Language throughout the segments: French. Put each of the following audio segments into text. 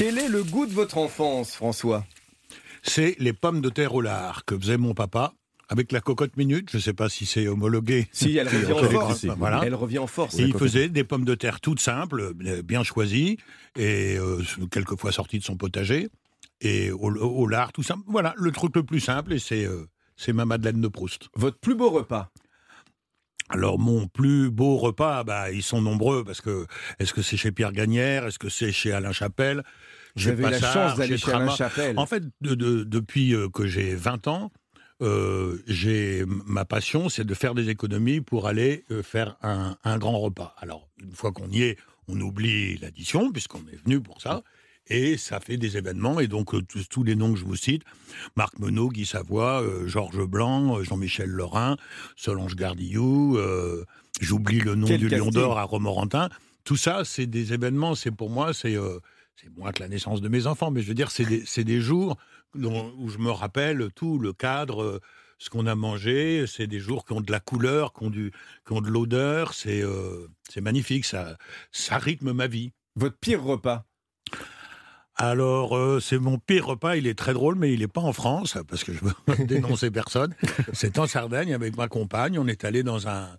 Quel est le goût de votre enfance, François ? C'est les pommes de terre au lard que faisait mon papa avec la cocotte minute. Je ne sais pas si c'est homologué. Si, elle revient en force. Voilà. Elle revient en force. Et il faisait des pommes de terre toutes simples, bien choisies, et quelquefois sorties de son potager, et au lard, tout ça. Voilà, le truc le plus simple, et c'est ma Madeleine de Proust. Votre plus beau repas ? Alors, mon plus beau repas, ils sont nombreux, parce que est-ce que c'est chez Pierre Gagnère? Est-ce que c'est chez Alain Chapelle? J'avais la chance d'aller chez Alain Chapelle. En fait, depuis que j'ai 20 ans, ma passion, c'est de faire des économies pour aller faire un grand repas. Alors, une fois qu'on y est, on oublie l'addition, puisqu'on est venu pour ça, et ça fait des événements, et donc tous les noms que je vous cite, Marc Menot, Guy Savoie, Georges Blanc, Jean-Michel Lorrain, Solange Gardillou, j'oublie le nom du Lion d'Or à Romorantin, tout ça, c'est des événements, pour moi, c'est moins que la naissance de mes enfants, mais je veux dire, c'est des jours où je me rappelle tout, le cadre, ce qu'on a mangé, c'est des jours qui ont de la couleur, qui ont de l'odeur, c'est magnifique, ça rythme ma vie. Votre pire repas ? Alors, c'est mon pire repas, il est très drôle, mais il n'est pas en France, parce que je veux dénoncer personne. C'est en Sardaigne, avec ma compagne, on est allé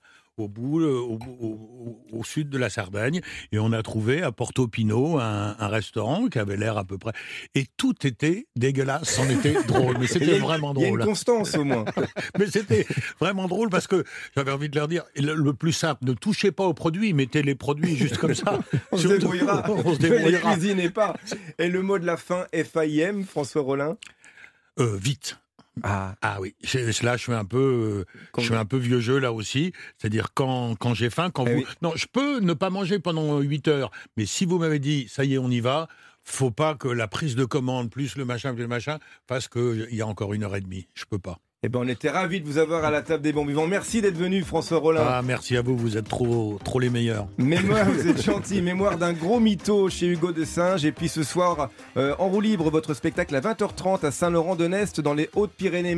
au sud de la Sardaigne, et on a trouvé à Portofino un restaurant qui avait l'air à peu près... Et tout était dégueulasse, c'en était drôle, mais c'était vraiment drôle. Il y a une constance au moins. Mais c'était vraiment drôle, parce que j'avais envie de leur dire, le plus simple, ne touchez pas aux produits, mettez les produits juste comme ça. On se débrouillera. Ne les cuisinez pas. Et le mot de la fin, FAIM, François Rollin ? Vite. Ah oui, là je suis un peu vieux jeu là aussi, c'est-à-dire quand j'ai faim, non, je peux ne pas manger pendant 8 heures, mais si vous m'avez dit ça y est on y va, faut pas que la prise de commande plus le machin fasse qu'il y a encore 1h30, je peux pas. Eh ben, on était ravis de vous avoir à la table des bons vivants. Merci d'être venu, François Rollin. Ah, merci à vous, vous êtes trop les meilleurs. Mémoire, vous êtes gentil. Mémoire d'un gros mytho chez Hugo de Singe. Et puis ce soir, en roue libre, votre spectacle à 20h30 à Saint-Laurent-de-Nest dans les Hautes-Pyrénées.